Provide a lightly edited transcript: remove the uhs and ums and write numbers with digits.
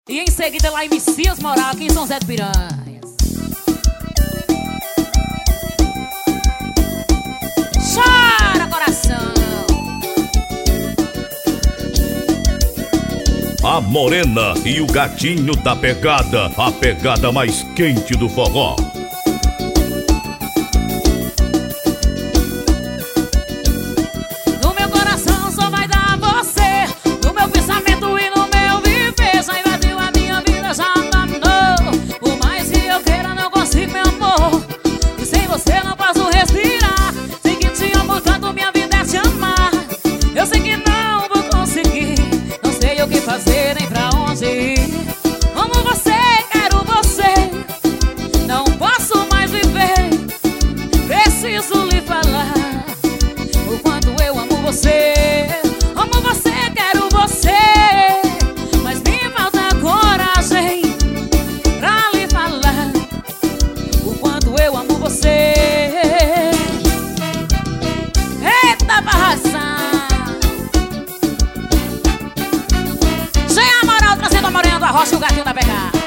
E em seguida lá em Messias Moral, aqui em São José de Piranhas. Chora, coração. A morena e o gatinho da pegada, a pegada mais quente do forró. No meu coração só vai dar você, no meu pensamento e no meu viver. Já invadiu a minha vida, já danou. Por mais que eu queira, não consigo, meu amor. E sem você não posso respirar. Sei que te amo tanto, minha vida é te amar. Eu sei que não vou conseguir, não sei o que fazer nem pra onde ir. Amo você, quero você, não posso mais viver. Preciso lhe falar o quanto eu amo você. Amo você, quero você, mas me falta coragem pra lhe falar o quanto eu amo você. Eita, barração! Jean Moral trazendo a morena da rocha e o gatinho da pegada.